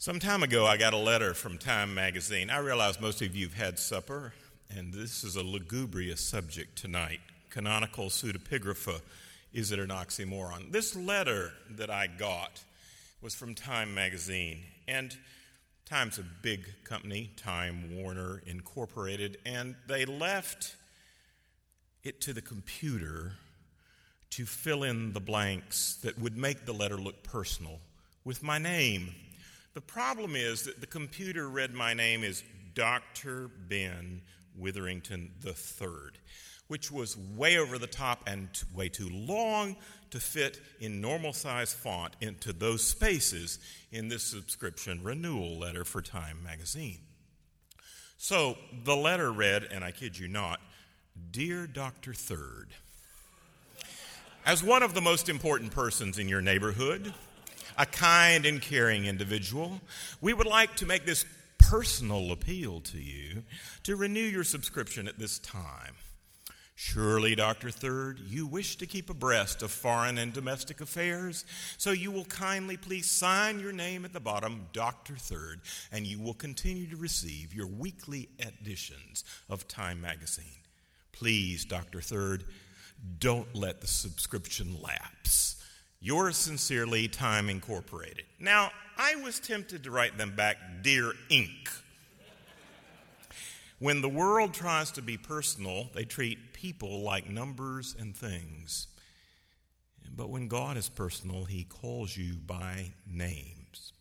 Some time ago, I got a letter from Time magazine. I realize most of you have had supper, and this is a lugubrious subject tonight. Canonical pseudepigrapha, is it an oxymoron? This letter that I got was from Time magazine, and Time's a big company, Time Warner Incorporated, and they left it to the computer to fill in the blanks that would make the letter look personal with my name. The problem is that the computer read my name as Dr. Ben Witherington III, which was way over the top and way too long to fit in normal-size font into those spaces in this subscription renewal letter for Time magazine. So the letter read, and I kid you not, Dear Dr. Third, as one of the most important persons in your neighborhood, a kind and caring individual, we would like to make this personal appeal to you to renew your subscription at this time. Surely, Dr. Third, you wish to keep abreast of foreign and domestic affairs, so you will kindly please sign your name at the bottom, Dr. Third, and you will continue to receive your weekly editions of Time magazine. Please, Dr. Third, don't let the subscription lapse. Yours sincerely, Time Incorporated. Now, I was tempted to write them back, Dear Inc. When the world tries to be personal, they treat people like numbers and things. But when God is personal, he calls you by names.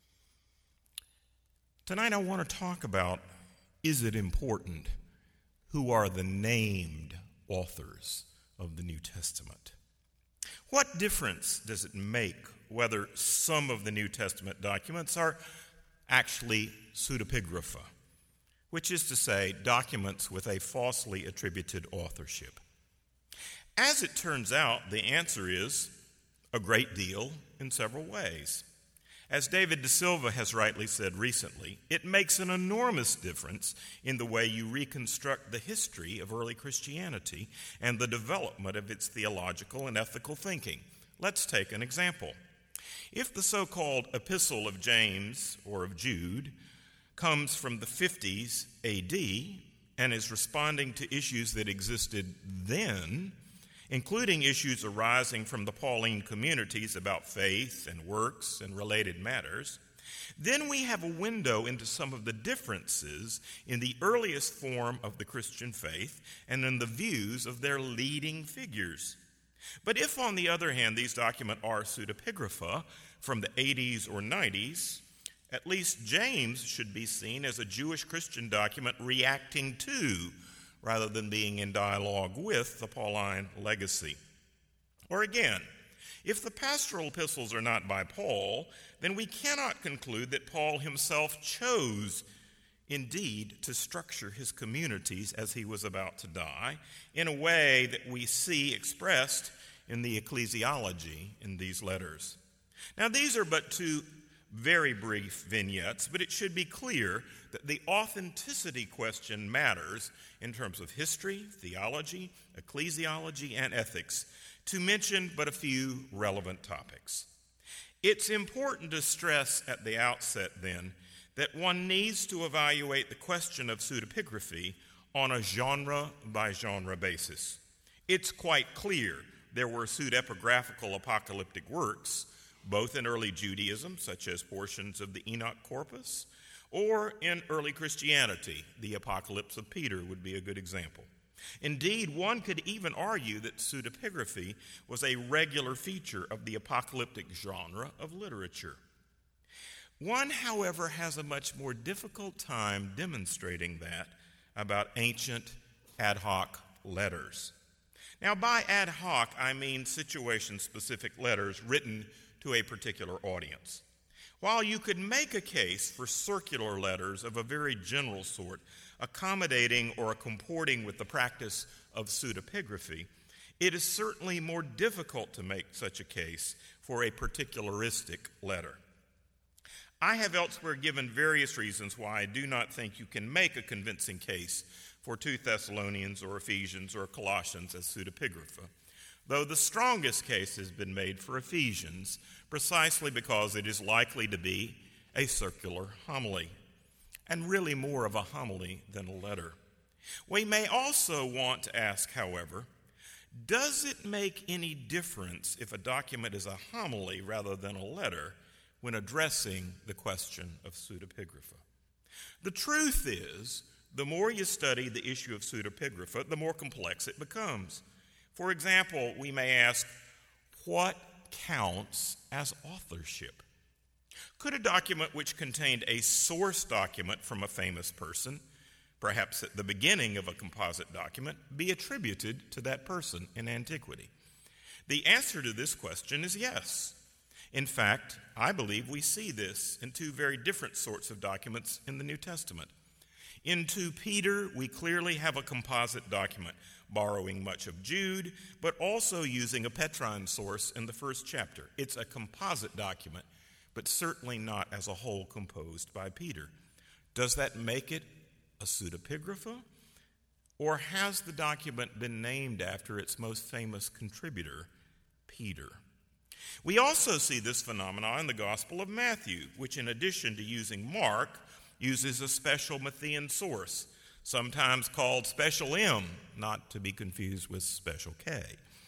Tonight I want to talk about, is it important? Who are the named authors of the New Testament? What difference does it make whether some of the New Testament documents are actually pseudepigrapha, which is to say, documents with a falsely attributed authorship? As it turns out, the answer is a great deal in several ways. As David De Silva has rightly said recently, it makes an enormous difference in the way you reconstruct the history of early Christianity and the development of its theological and ethical thinking. Let's take an example. If the so-called Epistle of James or of Jude comes from the 50s AD and is responding to issues that existed then, including issues arising from the Pauline communities about faith and works and related matters, then we have a window into some of the differences in the earliest form of the Christian faith and in the views of their leading figures. But if, on the other hand, these documents are pseudepigrapha from the 80s or 90s, at least James should be seen as a Jewish Christian document reacting to, rather than being in dialogue with, the Pauline legacy. Or again, if the pastoral epistles are not by Paul, then we cannot conclude that Paul himself chose, indeed, to structure his communities as he was about to die in a way that we see expressed in the ecclesiology in these letters. Now, these are but two very brief vignettes, but it should be clear that the authenticity question matters in terms of history, theology, ecclesiology, and ethics, to mention but a few relevant topics. It's important to stress at the outset, then, that one needs to evaluate the question of pseudepigraphy on a genre-by-genre basis. It's quite clear there were pseudepigraphical apocalyptic works, both in early Judaism, such as portions of the Enoch corpus, or in early Christianity. The Apocalypse of Peter would be a good example. Indeed, one could even argue that pseudepigraphy was a regular feature of the apocalyptic genre of literature. One, however, has a much more difficult time demonstrating that about ancient ad hoc letters. Now, by ad hoc, I mean situation-specific letters written to a particular audience. While you could make a case for circular letters of a very general sort, accommodating or comporting with the practice of pseudepigraphy, it is certainly more difficult to make such a case for a particularistic letter. I have elsewhere given various reasons why I do not think you can make a convincing case for 2 Thessalonians or Ephesians or Colossians as pseudepigrapha, though the strongest case has been made for Ephesians, precisely because it is likely to be, a circular homily, and really more of a homily than a letter. We may also want to ask, however, does it make any difference if a document is a homily rather than a letter when addressing the question of pseudepigrapha? The truth is, the more you study the issue of pseudepigrapha, the more complex it becomes. For example, we may ask, what counts as authorship? Could a document which contained a source document from a famous person, perhaps at the beginning of a composite document, be attributed to that person in antiquity? The answer to this question is yes. In fact, I believe we see this in two very different sorts of documents in the New Testament. In 2 Peter, we clearly have a composite document, borrowing much of Jude, but also using a Petrine source in the first chapter. It's a composite document, but certainly not as a whole composed by Peter. Does that make it a pseudepigrapha? Or has the document been named after its most famous contributor, Peter? We also see this phenomenon in the Gospel of Matthew, which in addition to using Mark, uses a special Matthean source, sometimes called Special M, not to be confused with Special K.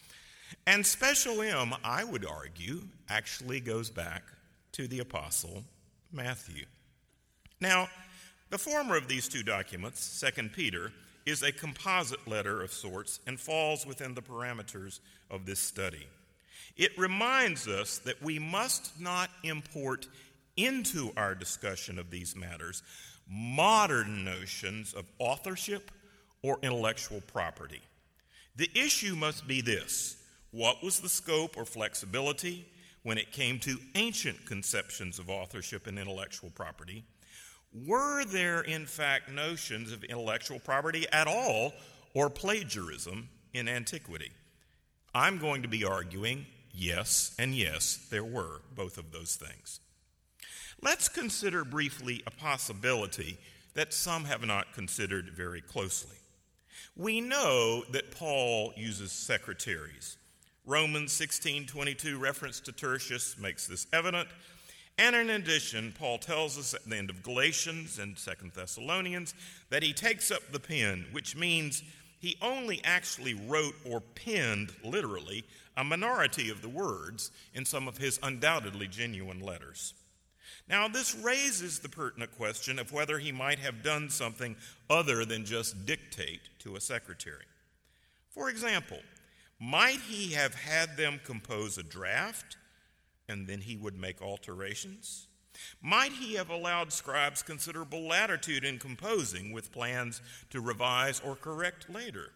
And Special M, I would argue, actually goes back to the Apostle Matthew. Now, the former of these two documents, 2 Peter, is a composite letter of sorts and falls within the parameters of this study. It reminds us that we must not import into our discussion of these matters modern notions of authorship or intellectual property. The issue must be this: what was the scope or flexibility when it came to ancient conceptions of authorship and intellectual property? Were there, in fact, notions of intellectual property at all, or plagiarism in antiquity? I'm going to be arguing yes, and yes, there were both of those things. Let's consider briefly a possibility that some have not considered very closely. We know that Paul uses secretaries. Romans 16:22 reference to Tertius makes this evident. And in addition, Paul tells us at the end of Galatians and 2 Thessalonians that he takes up the pen, which means he only actually wrote or penned, literally, a minority of the words in some of his undoubtedly genuine letters. Now, this raises the pertinent question of whether he might have done something other than just dictate to a secretary. For example, might he have had them compose a draft and then he would make alterations? Might he have allowed scribes considerable latitude in composing with plans to revise or correct later?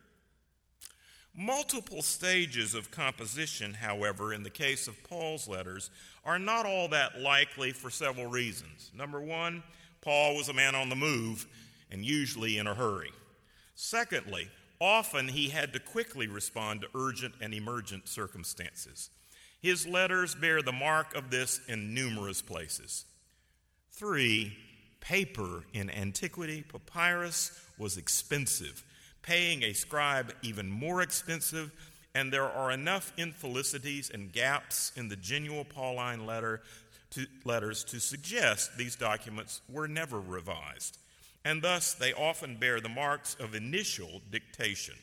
Multiple stages of composition, however, in the case of Paul's letters, are not all that likely for several reasons. Number one, Paul was a man on the move and usually in a hurry. Secondly, often he had to quickly respond to urgent and emergent circumstances. His letters bear the mark of this in numerous places. 3, paper in antiquity, papyrus, was expensive, paying a scribe even more expensive, and there are enough infelicities and gaps in the genuine Pauline letters to suggest these documents were never revised, and thus they often bear the marks of initial dictation.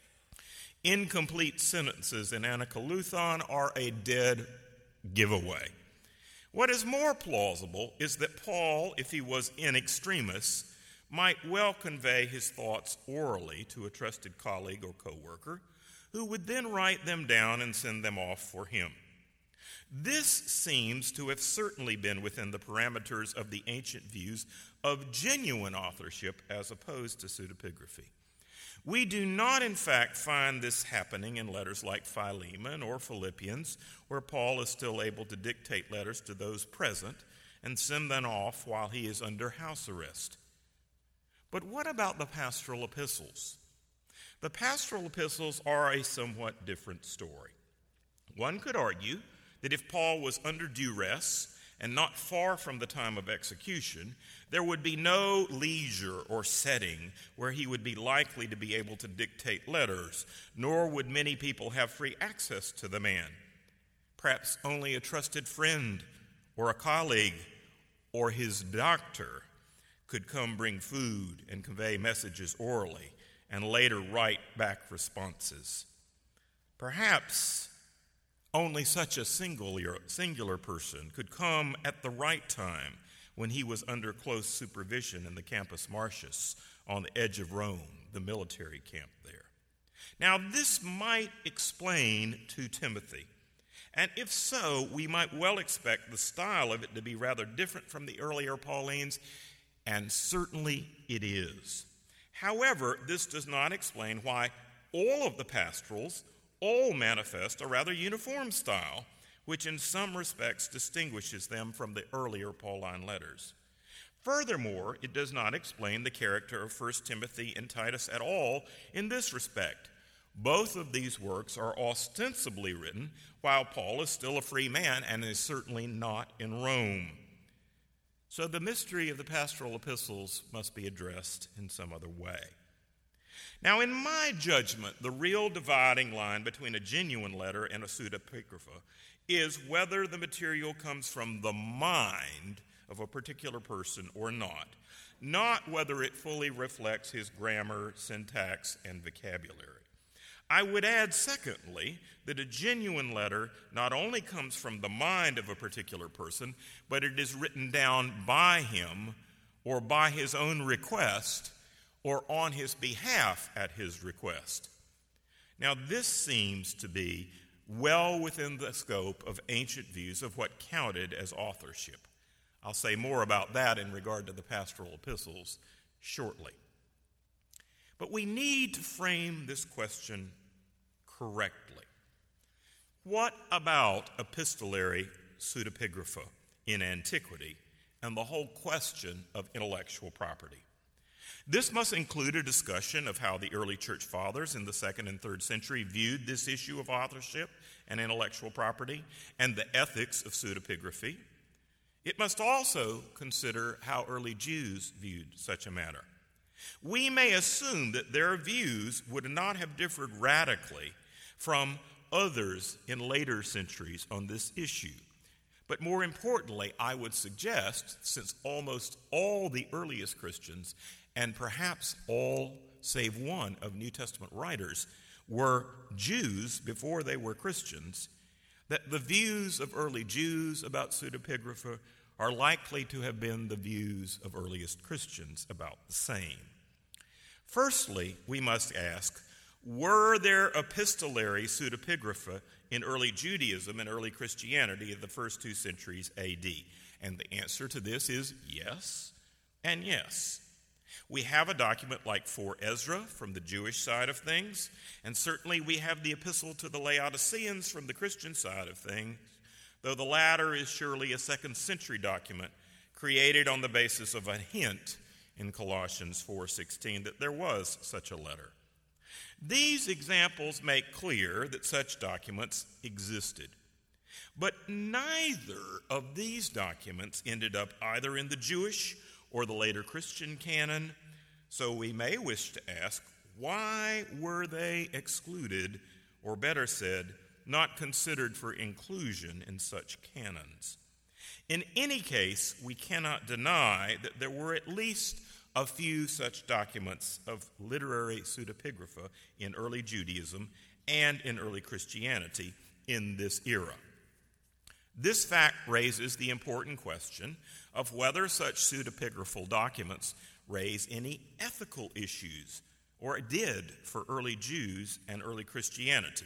Incomplete sentences in Anakoluthon are a dead giveaway. What is more plausible is that Paul, if he was in extremis, might well convey his thoughts orally to a trusted colleague or co-worker, who would then write them down and send them off for him. This seems to have certainly been within the parameters of the ancient views of genuine authorship as opposed to pseudepigraphy. We do not, in fact, find this happening in letters like Philemon or Philippians, where Paul is still able to dictate letters to those present and send them off while he is under house arrest. But what about the pastoral epistles? The pastoral epistles are a somewhat different story. One could argue that if Paul was under duress and not far from the time of execution, there would be no leisure or setting where he would be likely to be able to dictate letters, nor would many people have free access to the man. Perhaps only a trusted friend or a colleague or his doctor could come bring food and convey messages orally and later write back responses. Perhaps only such a singular person could come at the right time when he was under close supervision in the Campus Martius on the edge of Rome, the military camp there. Now, this might explain to Timothy, and if so, we might well expect the style of it to be rather different from the earlier Paulines, and certainly it is. However, this does not explain why all of the pastorals all manifest a rather uniform style, which in some respects distinguishes them from the earlier Pauline letters. Furthermore, it does not explain the character of 1 Timothy and Titus at all in this respect. Both of these works are ostensibly written while Paul is still a free man and is certainly not in Rome. So the mystery of the pastoral epistles must be addressed in some other way. Now, in my judgment, the real dividing line between a genuine letter and a pseudepigrapha is whether the material comes from the mind of a particular person or not whether it fully reflects his grammar, syntax, and vocabulary. I would add, secondly, that a genuine letter not only comes from the mind of a particular person, but it is written down by him or by his own request or on his behalf at his request. Now, this seems to be well within the scope of ancient views of what counted as authorship. I'll say more about that in regard to the pastoral epistles shortly. But we need to frame this question correctly. What about epistolary pseudepigrapha in antiquity and the whole question of intellectual property? This must include a discussion of how the early church fathers in the 2nd and 3rd century viewed this issue of authorship and intellectual property and the ethics of pseudepigraphy. It must also consider how early Jews viewed such a matter. We may assume that their views would not have differed radically from others in later centuries on this issue. But more importantly, I would suggest, since almost all the earliest Christians, and perhaps all save one of New Testament writers, were Jews before they were Christians, that the views of early Jews about pseudepigrapha are likely to have been the views of earliest Christians about the same. Firstly, we must ask, were there epistolary pseudepigrapha in early Judaism and early Christianity of the first 2 centuries AD? And the answer to this is yes and yes. We have a document like 4 Ezra from the Jewish side of things, and certainly we have the epistle to the Laodiceans from the Christian side of things, though the latter is surely a 2nd century document created on the basis of a hint in Colossians 4:16 that there was such a letter. These examples make clear that such documents existed. But neither of these documents ended up either in the Jewish or the later Christian canon, so we may wish to ask, why were they excluded, or better said, not considered for inclusion in such canons? In any case, we cannot deny that there were at least a few such documents of literary pseudepigrapha in early Judaism and in early Christianity in this era. This fact raises the important question of whether such pseudepigraphal documents raise any ethical issues, or did for early Jews and early Christianity.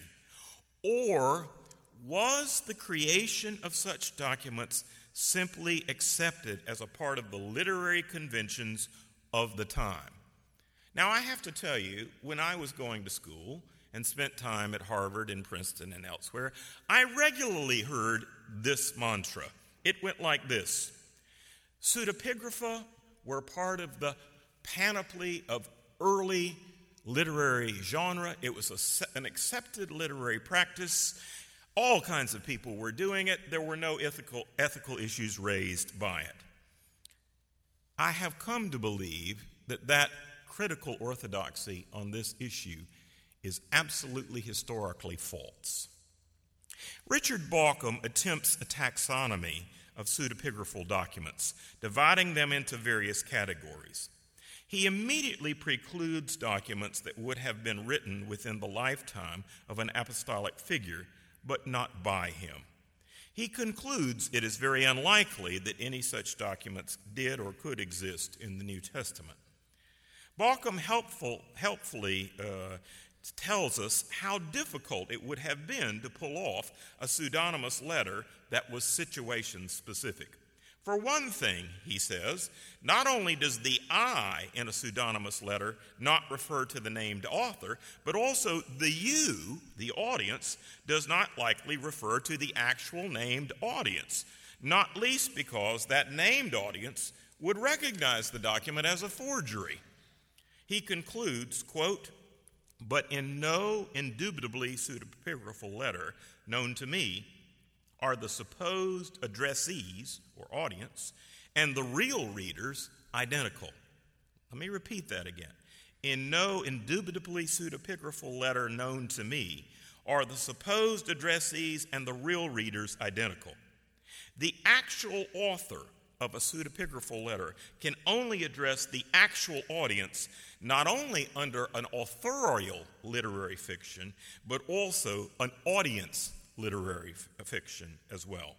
Or was the creation of such documents simply accepted as a part of the literary conventions of the time? Now, I have to tell you, when I was going to school and spent time at Harvard and Princeton and elsewhere, I regularly heard this mantra. It went like this: pseudepigrapha were part of the panoply of early literary genre. It was an accepted literary practice. All kinds of people were doing it. There were no ethical issues raised by it. I have come to believe that critical orthodoxy on this issue is absolutely historically false. Richard Bauckham attempts a taxonomy of pseudepigraphal documents, dividing them into various categories. He immediately precludes documents that would have been written within the lifetime of an apostolic figure, but not by him. He concludes it is very unlikely that any such documents did or could exist in the New Testament. Bauckham helpfully tells us how difficult it would have been to pull off a pseudonymous letter that was situation-specific. For one thing, he says, not only does the I in a pseudonymous letter not refer to the named author, but also the you, the audience, does not likely refer to the actual named audience, not least because that named audience would recognize the document as a forgery. He concludes, quote, "But in no indubitably pseudepigraphal letter known to me are the supposed addressees or audience and the real readers identical." Let me repeat that again. In no indubitably pseudepigraphal letter known to me are the supposed addressees and the real readers identical. The actual author of a pseudepigraphal letter can only address the actual audience not only under an authorial literary fiction, but also an audience literary fiction as well.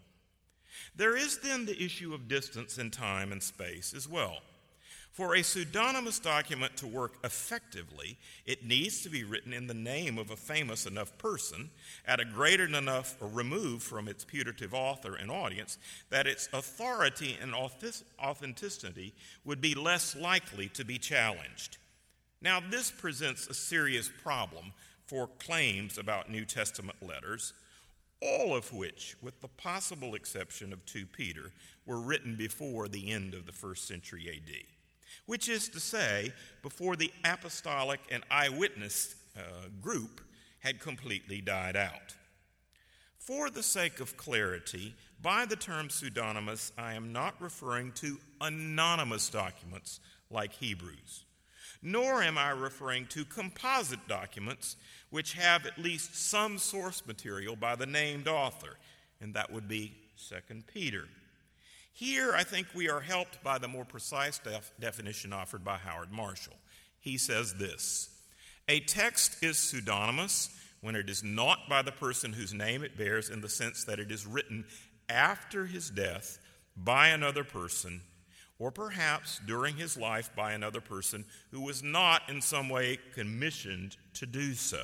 There is then the issue of distance in time and space as well. For a pseudonymous document to work effectively, it needs to be written in the name of a famous enough person at a greater enough remove from its putative author and audience that its authority and authenticity would be less likely to be challenged. Now, this presents a serious problem for claims about New Testament letters, all of which, with the possible exception of 2 Peter, were written before the end of the 1st century A.D., which is to say, before the apostolic and eyewitness group had completely died out. For the sake of clarity, by the term pseudonymous, I am not referring to anonymous documents like Hebrews, nor am I referring to composite documents which have at least some source material by the named author, and that would be 2 Peter. Here, I think we are helped by the more precise definition offered by Howard Marshall. He says this: a text is pseudonymous when it is not by the person whose name it bears in the sense that it is written after his death by another person, or perhaps during his life by another person who was not in some way commissioned to do so.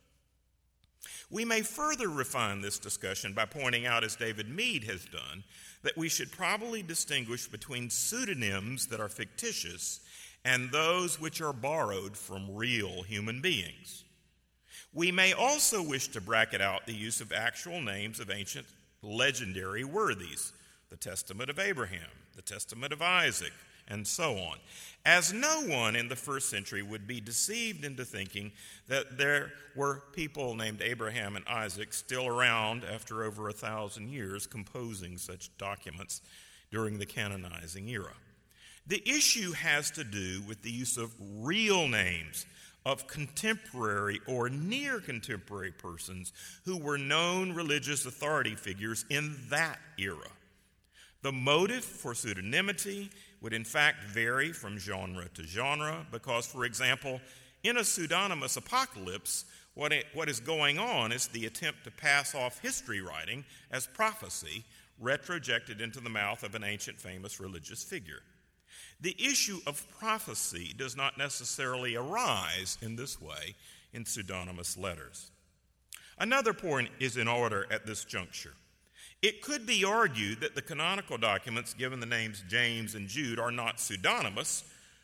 We may further refine this discussion by pointing out, as David Mead has done, that we should probably distinguish between pseudonyms that are fictitious and those which are borrowed from real human beings. We may also wish to bracket out the use of actual names of ancient legendary worthies, the Testament of Abraham, the Testament of Isaac, and so on, as no one in the 1st century would be deceived into thinking that there were people named Abraham and Isaac still around after over 1,000 years composing such documents during the canonizing era. The issue has to do with the use of real names of contemporary or near contemporary persons who were known religious authority figures in that era. The motive for pseudonymity would in fact vary from genre to genre because, for example, in a pseudonymous apocalypse, what is going on is the attempt to pass off history writing as prophecy retrojected into the mouth of an ancient famous religious figure. The issue of prophecy does not necessarily arise in this way in pseudonymous letters. Another point is in order at this juncture. It could be argued that the canonical documents given the names James and Jude are not pseudonymous,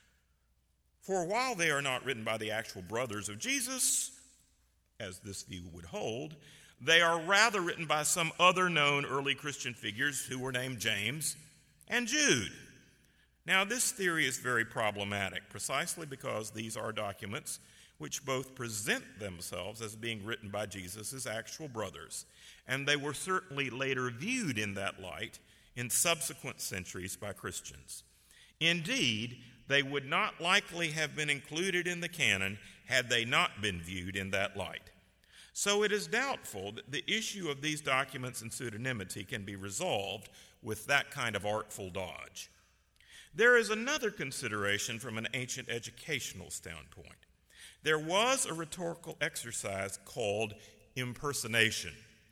for while they are not written by the actual brothers of Jesus, as this view would hold, they are rather written by some other known early Christian figures who were named James and Jude. Now, this theory is very problematic, precisely because these are documents which both present themselves as being written by Jesus' actual brothers, and they were certainly later viewed in that light in subsequent centuries by Christians. Indeed, they would not likely have been included in the canon had they not been viewed in that light. So it is doubtful that the issue of these documents and pseudonymity can be resolved with that kind of artful dodge. There is another consideration from an ancient educational standpoint. There was a rhetorical exercise called impersonation,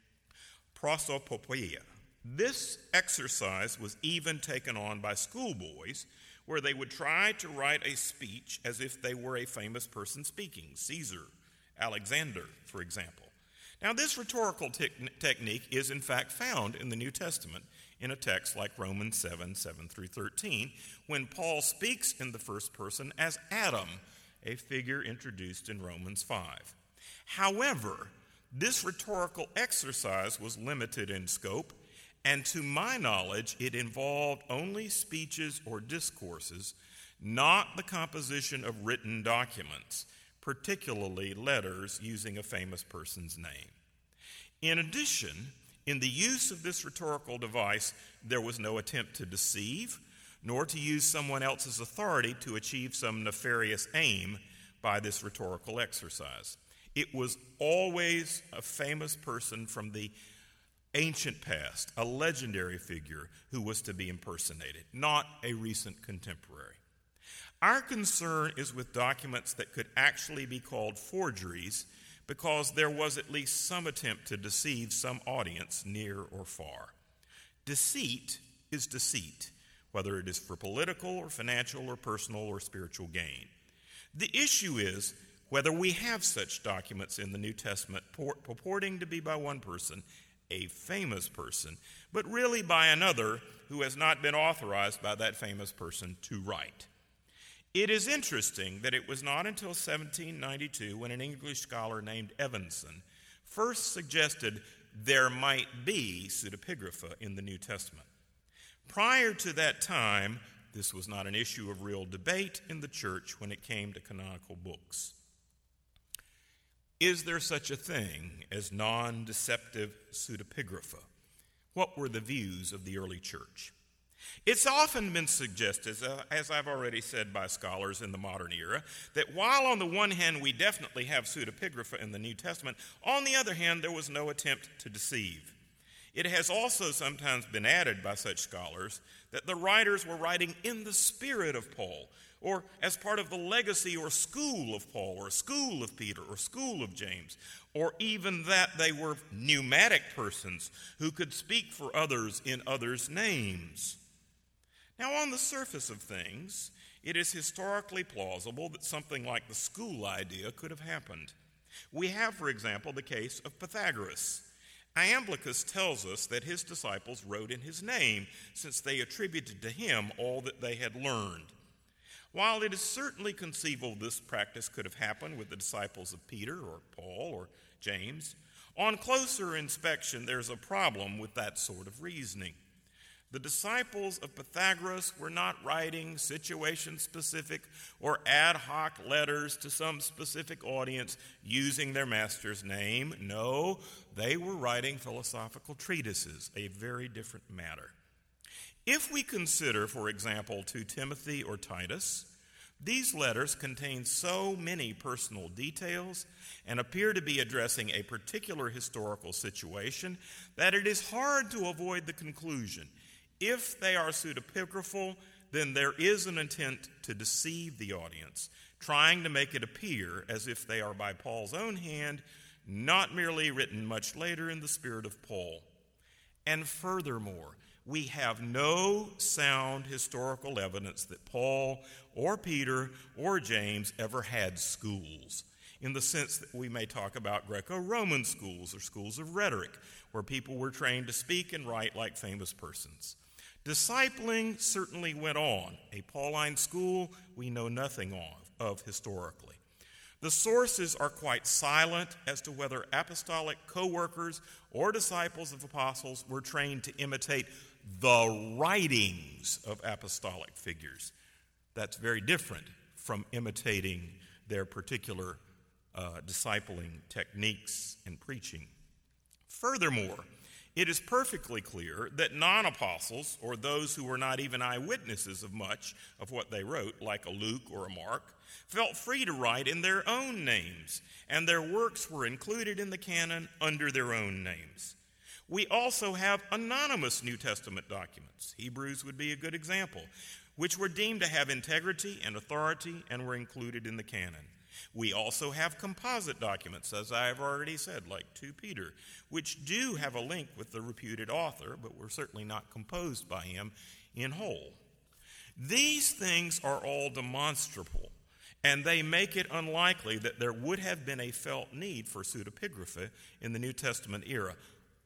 prosopopoia. This exercise was even taken on by schoolboys, where they would try to write a speech as if they were a famous person speaking, Caesar, Alexander, for example. Now, this rhetorical technique is in fact found in the New Testament in a text like Romans 7 through 13, when Paul speaks in the first person as Adam, a figure introduced in Romans 5. However, this rhetorical exercise was limited in scope, and to my knowledge, it involved only speeches or discourses, not the composition of written documents, particularly letters using a famous person's name. In addition, in the use of this rhetorical device, there was no attempt to deceive, nor to use someone else's authority to achieve some nefarious aim by this rhetorical exercise. It was always a famous person from the ancient past, a legendary figure who was to be impersonated, not a recent contemporary. Our concern is with documents that could actually be called forgeries, because there was at least some attempt to deceive some audience near or far. Deceit is deceit, whether it is for political or financial or personal or spiritual gain. The issue is whether we have such documents in the New Testament purporting to be by one person, a famous person, but really by another who has not been authorized by that famous person to write. It is interesting that it was not until 1792 when an English scholar named Evanson first suggested there might be pseudepigrapha in the New Testament. Prior to that time, this was not an issue of real debate in the church when it came to canonical books. Is there such a thing as non-deceptive pseudepigrapha? What were the views of the early church? It's often been suggested, as I've already said by scholars in the modern era, that while on the one hand we definitely have pseudepigrapha in the New Testament, on the other hand there was no attempt to deceive. It has also sometimes been added by such scholars that the writers were writing in the spirit of Paul, or as part of the legacy or school of Paul, or school of Peter, or school of James, or even that they were pneumatic persons who could speak for others in others' names. Now, on the surface of things, it is historically plausible that something like the school idea could have happened. We have, for example, the case of Pythagoras. Iamblichus tells us that his disciples wrote in his name, since they attributed to him all that they had learned. While it is certainly conceivable this practice could have happened with the disciples of Peter or Paul or James, on closer inspection there's a problem with that sort of reasoning. The disciples of Pythagoras were not writing situation-specific or ad hoc letters to some specific audience using their master's name. No, they were writing philosophical treatises, a very different matter. If we consider, for example, to Timothy or Titus, these letters contain so many personal details and appear to be addressing a particular historical situation that it is hard to avoid the conclusion: if they are pseudepigraphal, then there is an intent to deceive the audience, trying to make it appear as if they are by Paul's own hand, not merely written much later in the spirit of Paul. And furthermore, we have no sound historical evidence that Paul or Peter or James ever had schools, in the sense that we may talk about Greco-Roman schools or schools of rhetoric, where people were trained to speak and write like famous persons. Discipling certainly went on. A Pauline school we know nothing of historically. The sources are quite silent as to whether apostolic co-workers or disciples of apostles were trained to imitate the writings of apostolic figures. That's very different from imitating their particular discipling techniques and preaching. Furthermore, it is perfectly clear that non-apostles, or those who were not even eyewitnesses of much of what they wrote, like a Luke or a Mark, felt free to write in their own names, and their works were included in the canon under their own names. We also have anonymous New Testament documents. Hebrews would be a good example, which were deemed to have integrity and authority and were included in the canon. We also have composite documents, as I have already said, like 2 Peter, which do have a link with the reputed author, but were certainly not composed by him in whole. These things are all demonstrable, and they make it unlikely that there would have been a felt need for pseudepigraphy in the New Testament era,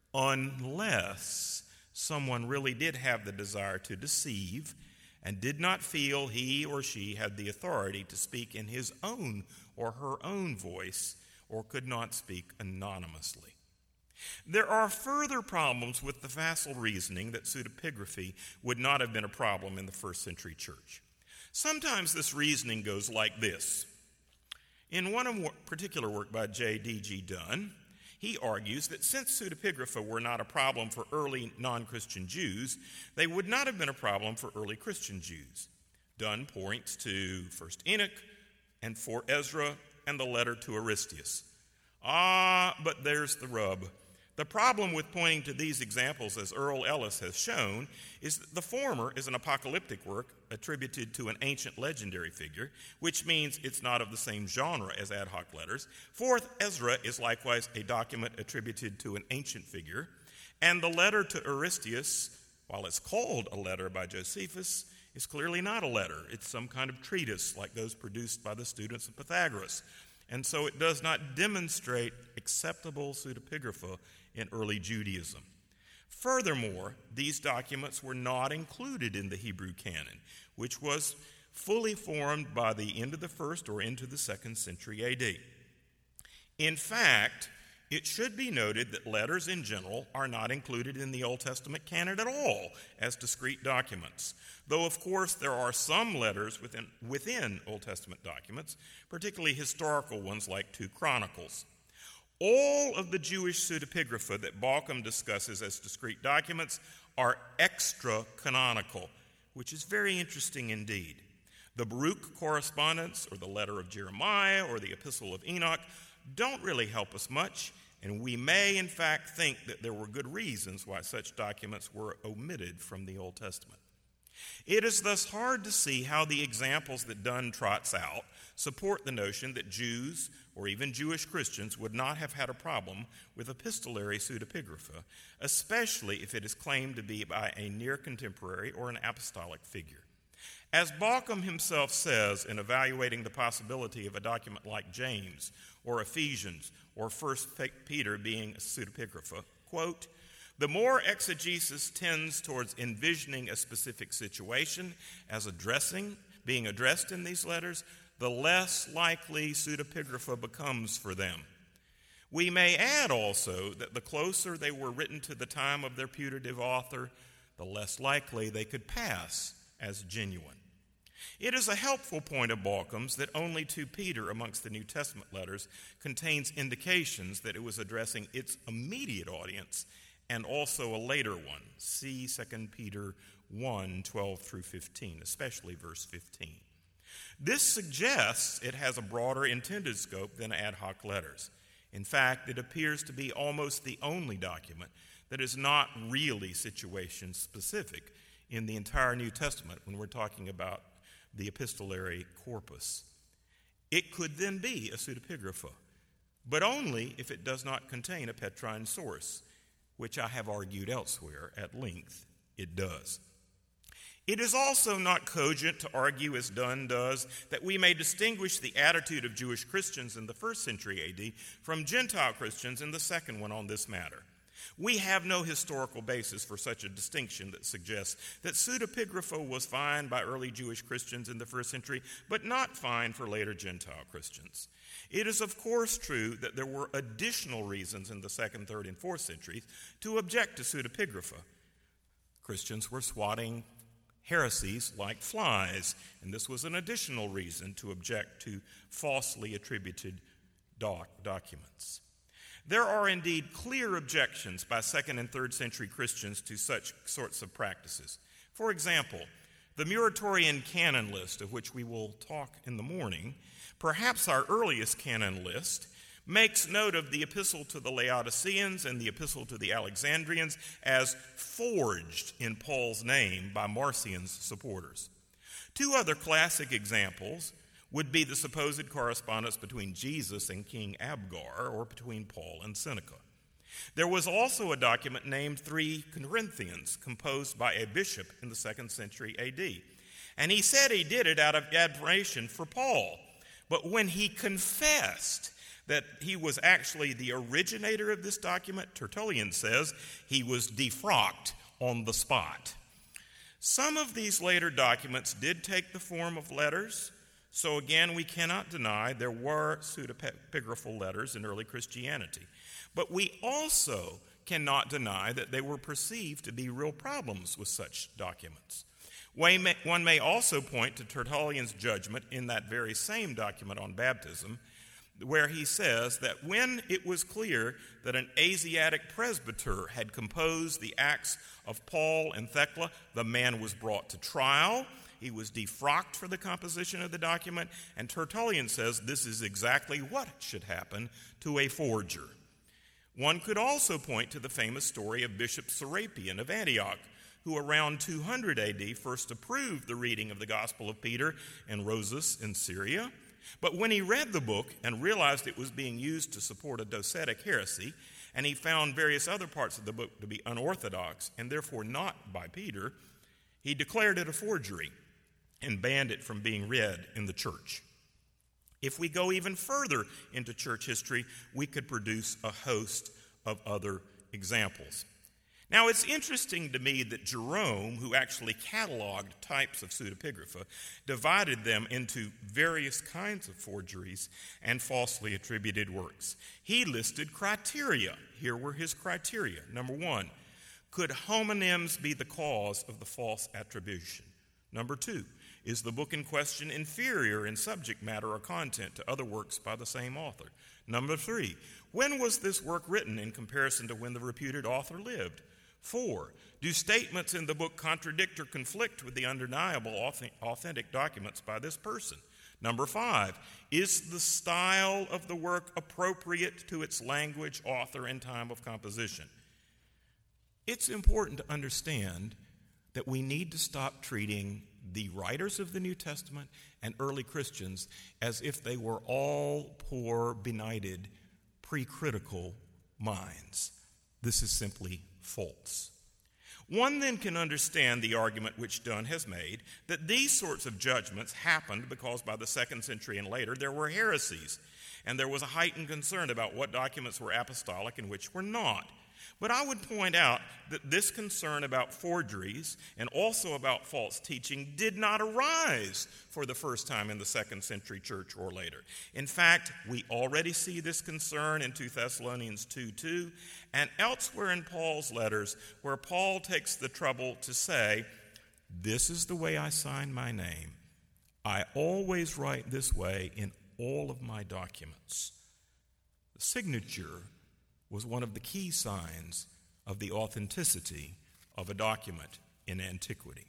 unless someone really did have the desire to deceive and did not feel he or she had the authority to speak in his own or her own voice, or could not speak anonymously. There are further problems with the facile reasoning that pseudepigraphy would not have been a problem in the first century church. Sometimes this reasoning goes like this. In one particular work by J.D.G. Dunn, he argues that since pseudepigrapha were not a problem for early non-Christian Jews, they would not have been a problem for early Christian Jews. Dunn points to 1 Enoch and 4 Ezra and the letter to Aristeas. But there's the rub. The problem with pointing to these examples, as Earl Ellis has shown, is that the former is an apocalyptic work attributed to an ancient legendary figure, which means it's not of the same genre as ad hoc letters. 4th Ezra is likewise a document attributed to an ancient figure, and the letter to Aristeas, while it's called a letter by Josephus, is clearly not a letter. It's some kind of treatise like those produced by the students of Pythagoras, and so it does not demonstrate acceptable pseudepigrapha in early Judaism. Furthermore, these documents were not included in the Hebrew canon, which was fully formed by the end of the 1st or into the 2nd century A.D. In fact, it should be noted that letters in general are not included in the Old Testament canon at all as discrete documents, though of course there are some letters within Old Testament documents, particularly historical ones like 2 Chronicles. All of the Jewish pseudepigrapha that Bauckham discusses as discrete documents are extra-canonical, which is very interesting indeed. The Baruch correspondence, or the letter of Jeremiah, or the epistle of Enoch don't really help us much, and we may in fact think that there were good reasons why such documents were omitted from the Old Testament. It is thus hard to see how the examples that Dunn trots out support the notion that Jews, or even Jewish Christians, would not have had a problem with epistolary pseudepigrapha, especially if it is claimed to be by a near contemporary or an apostolic figure. As Bauckham himself says in evaluating the possibility of a document like James or Ephesians or 1 Peter being a pseudepigrapha, quote, "The more exegesis tends towards envisioning a specific situation as being addressed in these letters, the less likely pseudepigrapha becomes for them. We may add also that the closer they were written to the time of their putative author, the less likely they could pass as genuine." It is a helpful point of Bauckham's that only 2 Peter amongst the New Testament letters contains indications that it was addressing its immediate audience and also a later one. See 2 Peter 1, 12 through 15, especially verse 15. This suggests it has a broader intended scope than ad hoc letters. In fact, it appears to be almost the only document that is not really situation specific in the entire New Testament when we're talking about the epistolary corpus. It could then be a pseudepigrapha, but only if it does not contain a Petrine source, which I have argued elsewhere at length it does. It is also not cogent to argue, as Dunn does, that we may distinguish the attitude of Jewish Christians in the 1st century A.D. from Gentile Christians in the second one on this matter. We have no historical basis for such a distinction that suggests that pseudepigrapha was fine by early Jewish Christians in the 1st century, but not fine for later Gentile Christians. It is, of course, true that there were additional reasons in the 2nd, 3rd, and 4th centuries to object to pseudepigrapha. Christians were swatting heresies like flies, and this was an additional reason to object to falsely attributed documents. There are indeed clear objections by 2nd and 3rd century Christians to such sorts of practices. For example, the Muratorian canon list, of which we will talk in the morning, perhaps our earliest canon list, makes note of the epistle to the Laodiceans and the epistle to the Alexandrians as forged in Paul's name by Marcion's supporters. Two other classic examples would be the supposed correspondence between Jesus and King Abgar, or between Paul and Seneca. There was also a document named 3 Corinthians, composed by a bishop in the 2nd century AD. And he said he did it out of admiration for Paul. But when he confessed that he was actually the originator of this document, Tertullian says he was defrocked on the spot. Some of these later documents did take the form of letters, so again, we cannot deny there were pseudepigraphal letters in early Christianity. But we also cannot deny that they were perceived to be real problems with such documents. One may also point to Tertullian's judgment in that very same document on baptism, where he says that when it was clear that an Asiatic presbyter had composed the Acts of Paul and Thecla, the man was brought to trial. He was defrocked for the composition of the document, and Tertullian says this is exactly what should happen to a forger. One could also point to the famous story of Bishop Serapion of Antioch, who around 200 AD first approved the reading of the Gospel of Peter and Rosas in Syria. But when he read the book and realized it was being used to support a docetic heresy, and he found various other parts of the book to be unorthodox and therefore not by Peter, he declared it a forgery and banned it from being read in the church. If we go even further into church history, we could produce a host of other examples. Now, it's interesting to me that Jerome, who actually cataloged types of pseudepigrapha, divided them into various kinds of forgeries and falsely attributed works. He listed criteria. Here were his criteria. Number 1, could homonyms be the cause of the false attribution? Number 2, is the book in question inferior in subject matter or content to other works by the same author? Number 3, when was this work written in comparison to when the reputed author lived? 4, do statements in the book contradict or conflict with the undeniable authentic documents by this person? Number 5, is the style of the work appropriate to its language, author, and time of composition? It's important to understand that we need to stop treating the writers of the New Testament and early Christians as if they were all poor, benighted, pre-critical minds. This is simply false. One then can understand the argument which Dunn has made that these sorts of judgments happened because by the 2nd century and later there were heresies, and there was a heightened concern about what documents were apostolic and which were not. But I would point out that this concern about forgeries and also about false teaching did not arise for the first time in the 2nd century church or later. In fact, we already see this concern in 2 Thessalonians 2:2 and elsewhere in Paul's letters, where Paul takes the trouble to say, "This is the way I sign my name. I always write this way in all of my documents." The signature was one of the key signs of the authenticity of a document in antiquity.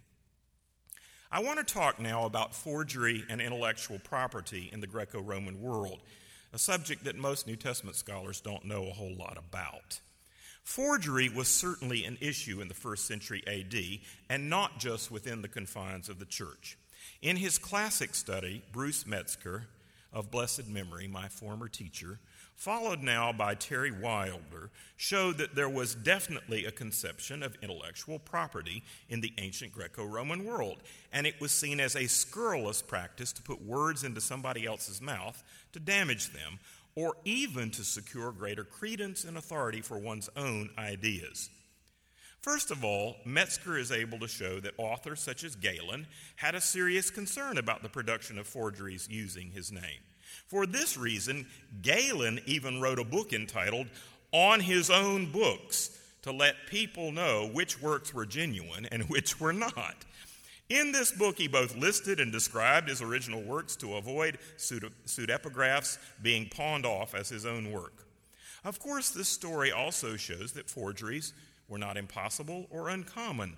I want to talk now about forgery and intellectual property in the Greco-Roman world, a subject that most New Testament scholars don't know a whole lot about. Forgery was certainly an issue in the 1st century AD, and not just within the confines of the church. In his classic study, Bruce Metzger, of blessed memory, my former teacher, followed now by Terry Wilder, showed that there was definitely a conception of intellectual property in the ancient Greco-Roman world, and it was seen as a scurrilous practice to put words into somebody else's mouth to damage them, or even to secure greater credence and authority for one's own ideas. First of all, Metzger is able to show that authors such as Galen had a serious concern about the production of forgeries using his name. For this reason, Galen even wrote a book entitled On His Own Books to let people know which works were genuine and which were not. In this book, he both listed and described his original works to avoid pseudepigraphs being pawned off as his own work. Of course, this story also shows that forgeries were not impossible or uncommon.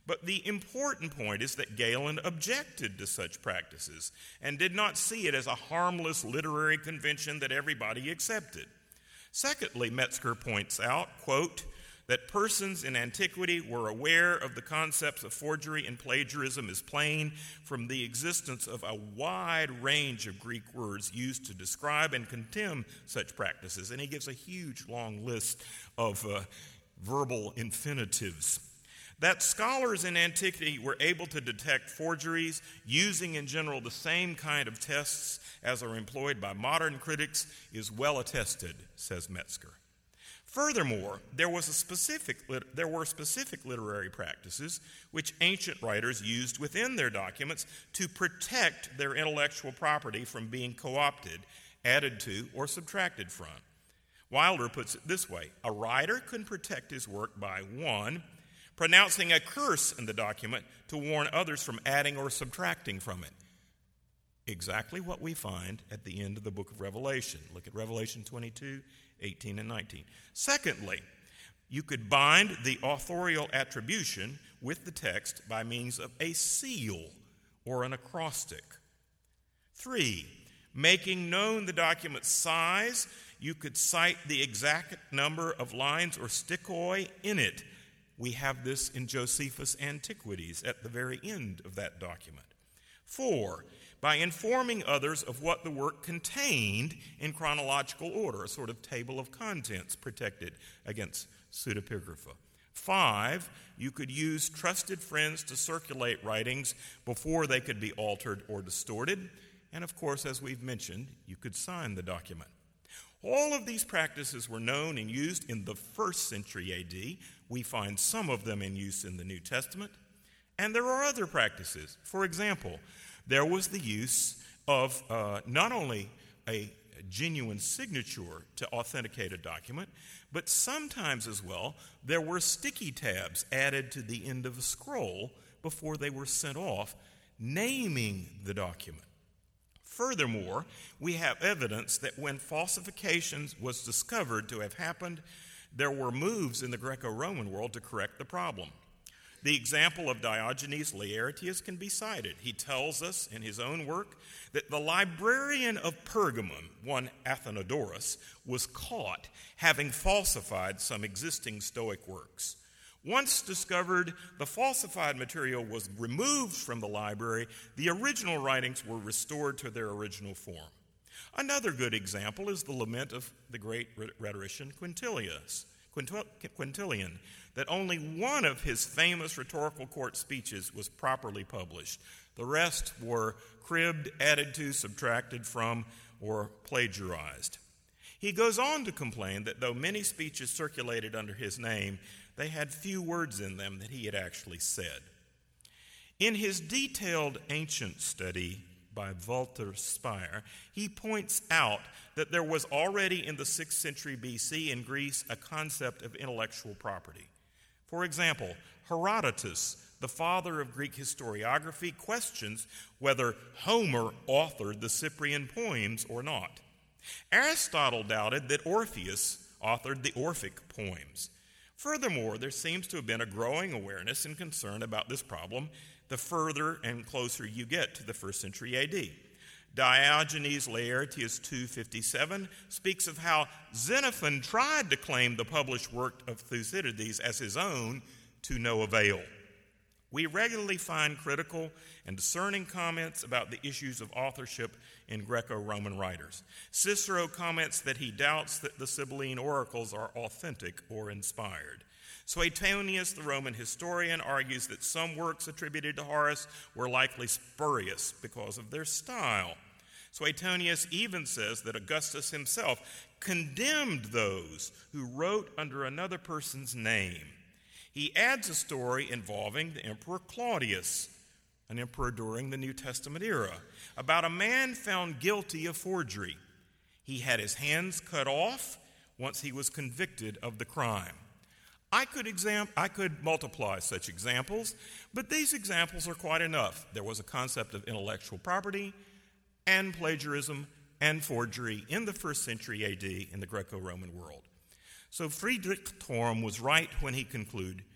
But the important point is that Galen objected to such practices and did not see it as a harmless literary convention that everybody accepted. Secondly, Metzger points out, quote, that persons in antiquity were aware of the concepts of forgery and plagiarism is plain from the existence of a wide range of Greek words used to describe and condemn such practices. And he gives a huge long list of verbal infinitives. That scholars in antiquity were able to detect forgeries using in general the same kind of tests as are employed by modern critics is well attested, says Metzger. Furthermore, there were specific literary practices which ancient writers used within their documents to protect their intellectual property from being co-opted, added to, or subtracted from. Wilder puts it this way: a writer can protect his work by 1, pronouncing a curse in the document to warn others from adding or subtracting from it. Exactly what we find at the end of the book of Revelation. Look at Revelation 22, 18 and 19. Secondly, you could bind the authorial attribution with the text by means of a seal or an acrostic. 3, making known the document's size, you could cite the exact number of lines or sticoi in it. We have this in Josephus' Antiquities at the very end of that document. 4, by informing others of what the work contained in chronological order, a sort of table of contents protected against pseudepigrapha. 5, you could use trusted friends to circulate writings before they could be altered or distorted. And of course, as we've mentioned, you could sign the document. All of these practices were known and used in the 1st century A.D. We find some of them in use in the New Testament. And there are other practices. For example, there was the use of not only a genuine signature to authenticate a document, but sometimes as well, there were sticky tabs added to the end of a scroll before they were sent off, naming the document. Furthermore, we have evidence that when falsification was discovered to have happened, there were moves in the Greco-Roman world to correct the problem. The example of Diogenes Laertius can be cited. He tells us in his own work that the librarian of Pergamum, one Athenodorus, was caught having falsified some existing Stoic works. Once discovered, the falsified material was removed from the library. The original writings were restored to their original form. Another good example is the lament of the great rhetorician Quintilian, that only one of his famous rhetorical court speeches was properly published. The rest were cribbed, added to, subtracted from, or plagiarized. He goes on to complain that though many speeches circulated under his name, they had few words in them that he had actually said. In his detailed ancient study by Walter Speyer, he points out that there was already in the 6th century BC in Greece a concept of intellectual property. For example, Herodotus, the father of Greek historiography, questions whether Homer authored the Cyprian poems or not. Aristotle doubted that Orpheus authored the Orphic poems. Furthermore, there seems to have been a growing awareness and concern about this problem the further and closer you get to the 1st century AD. Diogenes Laertius 2:57 speaks of how Xenophon tried to claim the published work of Thucydides as his own to no avail. We regularly find critical and discerning comments about the issues of authorship in Greco-Roman writers. Cicero comments that he doubts that the Sibylline oracles are authentic or inspired. Suetonius, the Roman historian, argues that some works attributed to Horace were likely spurious because of their style. Suetonius even says that Augustus himself condemned those who wrote under another person's name. He adds a story involving the Emperor Claudius, an emperor during the New Testament era, about a man found guilty of forgery. He had his hands cut off once he was convicted of the crime. I could multiply such examples, but these examples are quite enough. There was a concept of intellectual property and plagiarism and forgery in the 1st century AD in the Greco-Roman world. So Friedrich Thorn was right when he concluded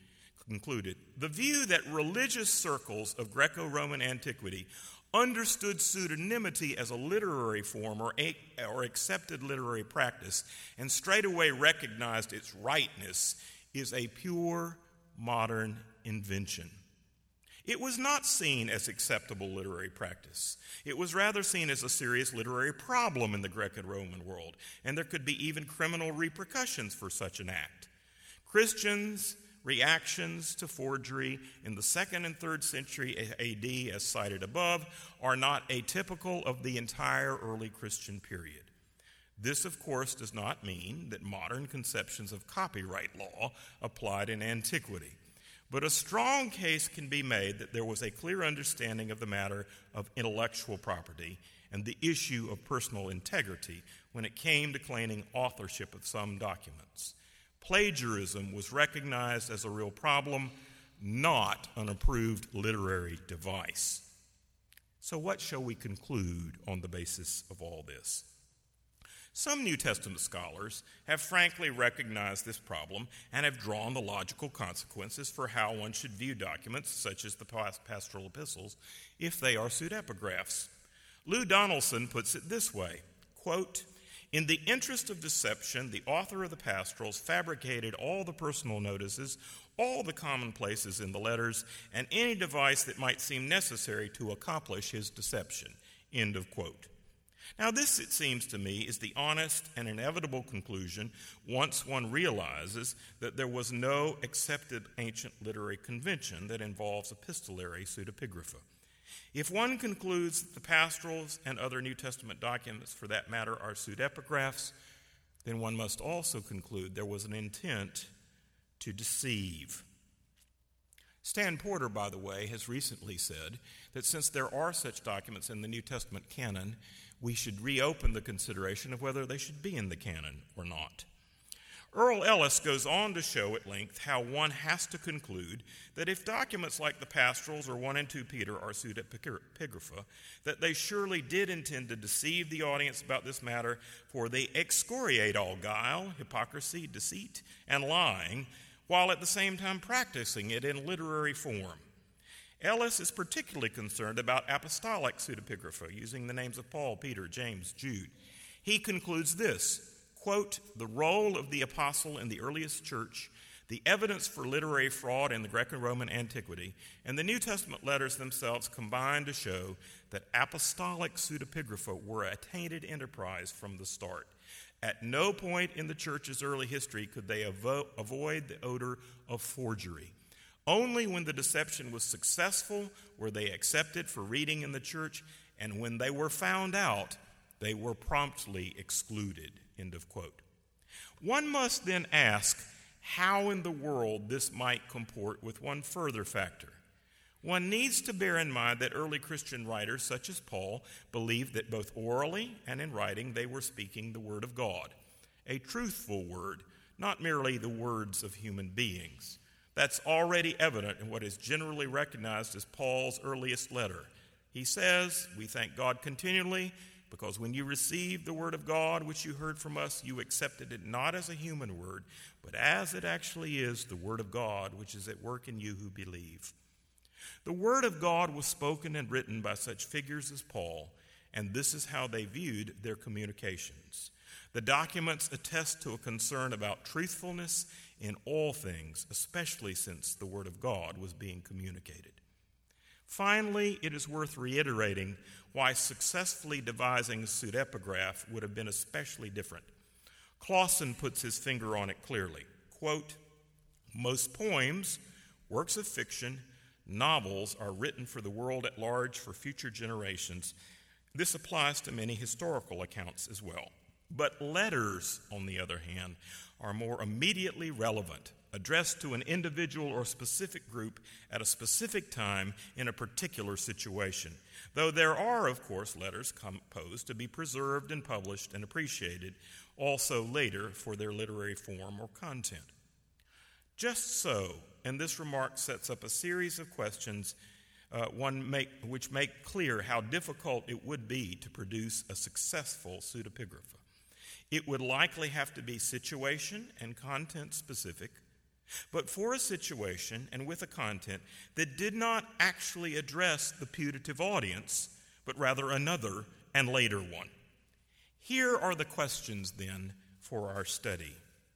concluded, the view that religious circles of Greco-Roman antiquity understood pseudonymity as a literary form or accepted literary practice and straightaway recognized its rightness is a pure modern invention. It was not seen as acceptable literary practice. It was rather seen as a serious literary problem in the Greco-Roman world, and there could be even criminal repercussions for such an act. Christians' reactions to forgery in the 2nd and 3rd century AD, as cited above, are not atypical of the entire early Christian period. This, of course, does not mean that modern conceptions of copyright law applied in antiquity, but a strong case can be made that there was a clear understanding of the matter of intellectual property and the issue of personal integrity when it came to claiming authorship of some documents. Plagiarism was recognized as a real problem, not an approved literary device. So what shall we conclude on the basis of all this? Some New Testament scholars have frankly recognized this problem and have drawn the logical consequences for how one should view documents, such as the pastoral epistles, if they are pseudepigraphs. Lou Donaldson puts it this way, quote, "In the interest of deception, the author of the pastorals fabricated all the personal notices, all the commonplaces in the letters, and any device that might seem necessary to accomplish his deception." End of quote. Now this, it seems to me, is the honest and inevitable conclusion once one realizes that there was no accepted ancient literary convention that involves epistolary pseudepigrapha. If one concludes that the pastorals and other New Testament documents, for that matter, are pseudepigraphs, then one must also conclude there was an intent to deceive. Stan Porter, by the way, has recently said that since there are such documents in the New Testament canon, we should reopen the consideration of whether they should be in the canon or not. Earl Ellis goes on to show at length how one has to conclude that if documents like the pastorals or 1 and 2 Peter are pseudepigrapha, that they surely did intend to deceive the audience about this matter, for they excoriate all guile, hypocrisy, deceit, and lying, while at the same time practicing it in literary form. Ellis is particularly concerned about apostolic pseudepigrapha, using the names of Paul, Peter, James, Jude. He concludes this, quote, "The role of the apostle in the earliest church, the evidence for literary fraud in the Greco-Roman antiquity, and the New Testament letters themselves combine to show that apostolic pseudepigrapha were a tainted enterprise from the start. At no point in the church's early history could they avoid the odor of forgery. Only when the deception was successful were they accepted for reading in the church, and when they were found out, they were promptly excluded." End of quote. One must then ask how in the world this might comport with one further factor. One needs to bear in mind that early Christian writers, such as Paul, believed that both orally and in writing they were speaking the word of God, a truthful word, not merely the words of human beings. That's already evident in what is generally recognized as Paul's earliest letter. He says, "We thank God continually, because when you received the word of God, which you heard from us, you accepted it not as a human word, but as it actually is, the word of God, which is at work in you who believe." The word of God was spoken and written by such figures as Paul, and this is how they viewed their communications. The documents attest to a concern about truthfulness in all things, especially since the word of God was being communicated. Finally, it is worth reiterating why successfully devising a pseudepigraph would have been especially different. Clausen puts his finger on it clearly. Quote, "Most poems, works of fiction, novels are written for the world at large for future generations. This applies to many historical accounts as well. But letters, on the other hand, are more immediately relevant, addressed to an individual or specific group at a specific time in a particular situation. Though there are, of course, letters composed to be preserved and published and appreciated also later for their literary form or content." Just so, and this remark sets up a series of questions which make clear how difficult it would be to produce a successful pseudepigrapha. It would likely have to be situation and content specific, but for a situation and with a content that did not actually address the putative audience, but rather another and later one. Here are the questions, then, for our study.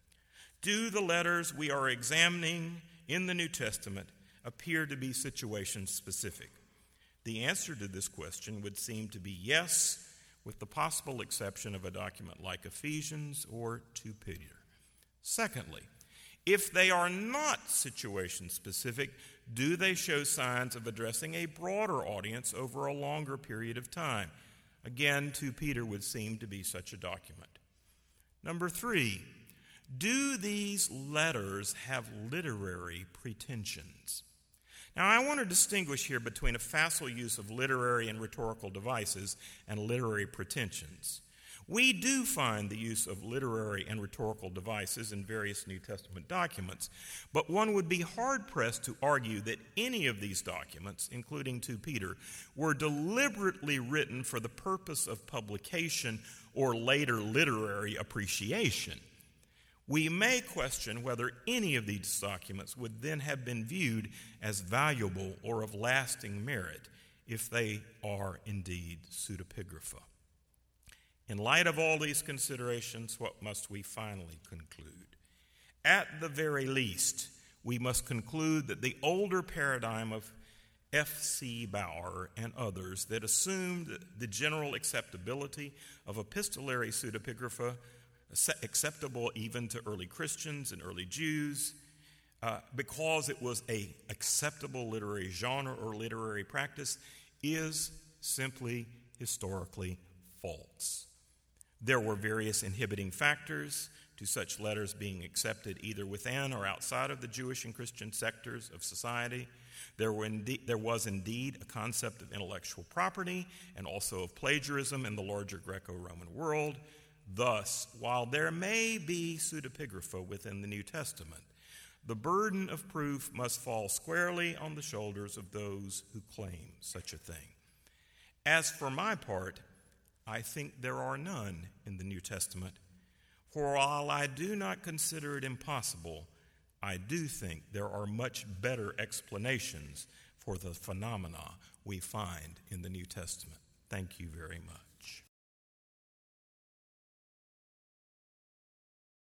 Do the letters we are examining in the New Testament appear to be situation-specific? The answer to this question would seem to be yes, with the possible exception of a document like Ephesians or 2 Peter. Secondly, if they are not situation-specific, do they show signs of addressing a broader audience over a longer period of time? Again, 2 Peter would seem to be such a document. Number 3, do these letters have literary pretensions? Now, I want to distinguish here between a facile use of literary and rhetorical devices and literary pretensions. We do find the use of literary and rhetorical devices in various New Testament documents, but one would be hard-pressed to argue that any of these documents, including 2 Peter, were deliberately written for the purpose of publication or later literary appreciation. We may question whether any of these documents would then have been viewed as valuable or of lasting merit if they are indeed pseudepigrapha. In light of all these considerations, what must we finally conclude? At the very least, we must conclude that the older paradigm of F.C. Baur and others that assumed the general acceptability of epistolary pseudepigrapha, acceptable even to early Christians and early Jews, because it was an acceptable literary genre or literary practice, is simply historically false. There were various inhibiting factors to such letters being accepted either within or outside of the Jewish and Christian sectors of society. There was indeed a concept of intellectual property and also of plagiarism in the larger Greco-Roman world. Thus, while there may be pseudepigrapha within the New Testament, the burden of proof must fall squarely on the shoulders of those who claim such a thing. As for my part, I think there are none in the New Testament, for while I do not consider it impossible, I do think there are much better explanations for the phenomena we find in the New Testament. Thank you very much.